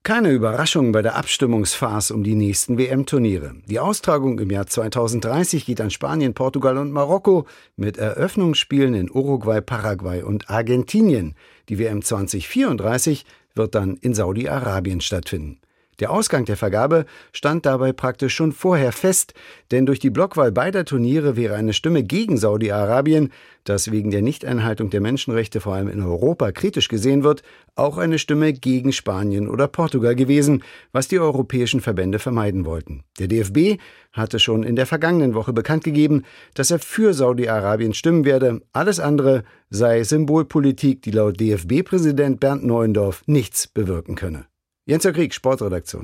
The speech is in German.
Keine Überraschung bei der Abstimmungsphase um die nächsten WM-Turniere. Die Austragung im Jahr 2030 geht an Spanien, Portugal und Marokko mit Eröffnungsspielen in Uruguay, Paraguay und Argentinien. Die WM 2034 wird dann in Saudi-Arabien stattfinden. Der Ausgang der Vergabe stand dabei praktisch schon vorher fest, denn durch die Blockwahl beider Turniere wäre eine Stimme gegen Saudi-Arabien, das wegen der Nichteinhaltung der Menschenrechte vor allem in Europa kritisch gesehen wird, auch eine Stimme gegen Spanien oder Portugal gewesen, was die europäischen Verbände vermeiden wollten. Der DFB hatte schon in der vergangenen Woche bekannt gegeben, dass er für Saudi-Arabien stimmen werde. Alles andere sei Symbolpolitik, die laut DFB-Präsident Bernd Neuendorf nichts bewirken könne. Jens Krieg, Sportredaktion.